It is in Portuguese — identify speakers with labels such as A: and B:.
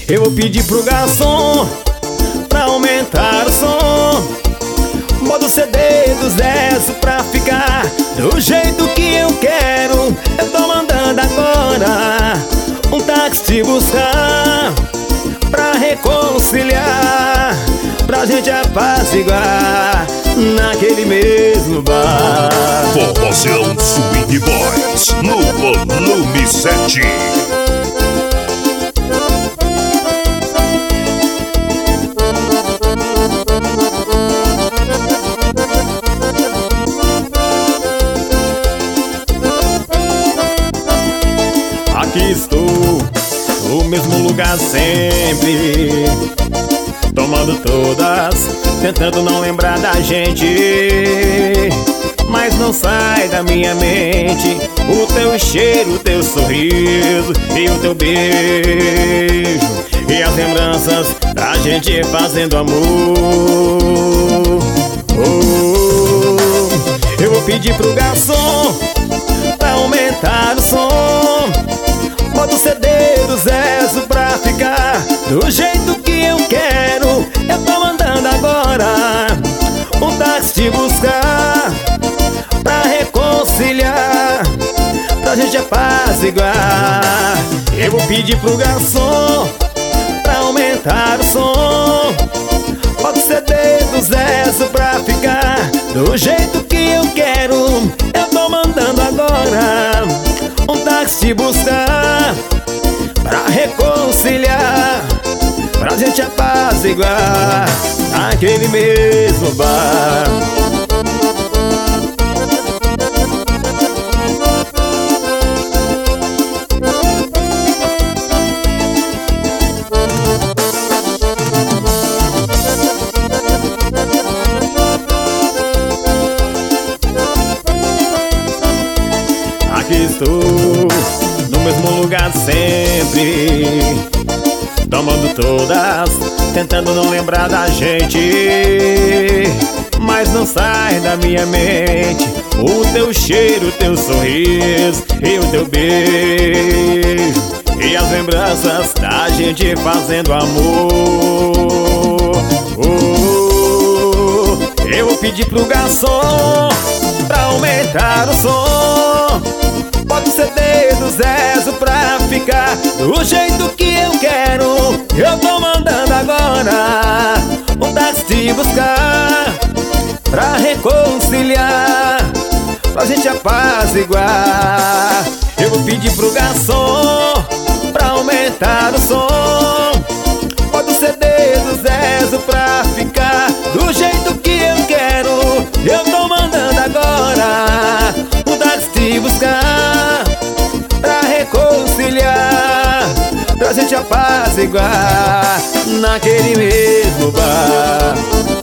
A: Eu vou pedir pro garçom pra aumentar o som. Bota o CD do Zezo pra ficar do jeito que eu quero. Eu tô mandando agora um táxi te buscar, pra reconciliar, pra gente apaziguar naquele mesmo bar.
B: Forrozão Swing Boys no volume 7.
A: Aqui estou, no mesmo lugar sempre, tomando todas, tentando não lembrar da gente. Mas não sai da minha mente o teu cheiro, o teu sorriso e o teu beijo, e as lembranças da gente fazendo amor. Eu vou pedir pro garçom pra aumentar o som. Bota o CD do Zezo pra ficar do jeito que eu quero. Eu tô mandando agora um táxi te buscar, pra reconciliar, pra gente apaziguar. Eu vou pedir pro garçom pra aumentar o som. Bota o CD do Zezo pra ficar do jeito que eu quero. Eu tô mandando agora um táxi te buscar, pra reconciliar, pra gente apaziguar naquele mesmo bar. Aqui estou, no mesmo lugar sempre, tomando todas, tentando não lembrar da gente. Mas não sai da minha mente o teu cheiro, o teu sorriso e o teu beijo, e as lembranças da gente fazendo amor. Eu vou pedir pro garçom pra aumentar o som. Bota o CD do Zezo pra ficar do jeito que eu quero. Eu tô mandando agora um táxi te buscar, pra reconciliar, pra gente apaziguar. Eu vou pedir pro garçom pra aumentar o som. Bota o CD do Zezo pra ficar do jeito que eu quero. Eu tô mandando agora um táxi te buscar, pra reconciliar, pra gente apaziguar naquele mesmo bar.